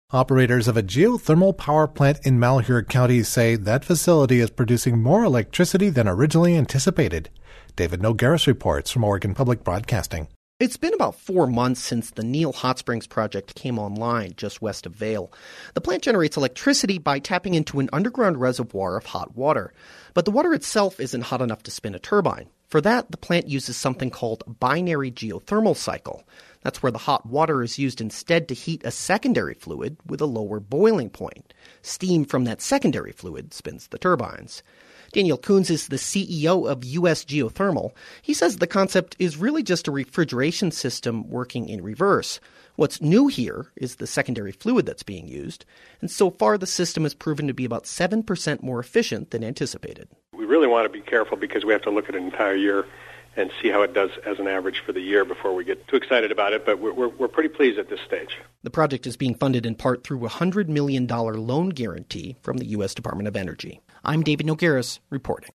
Operators of a geothermal power plant in Malheur County say that facility is producing more electricity than originally anticipated. David Nogueras reports from Oregon Public Broadcasting. It's been about 4 months since the Neil Hot Springs project came online just west of Vail. The plant generates electricity by tapping into an underground reservoir of hot water. But the water itself isn't hot enough to spin a turbine. For that, the plant uses something called a binary geothermal cycle. That's where the hot water is used instead to heat a secondary fluid with a lower boiling point. Steam from that secondary fluid spins the turbines. Daniel Coons is the CEO of U.S. Geothermal. He says the concept is really just a refrigeration system working in reverse. What's new here is the secondary fluid that's being used, and so far the system has proven to be about 7% more efficient than anticipated. We really want to be careful because we have to look at an entire year and see how it does as an average for the year before we get too excited about it, but we're pretty pleased at this stage. The project is being funded in part through a $100 million loan guarantee from the U.S. Department of Energy. I'm David Nogueras reporting.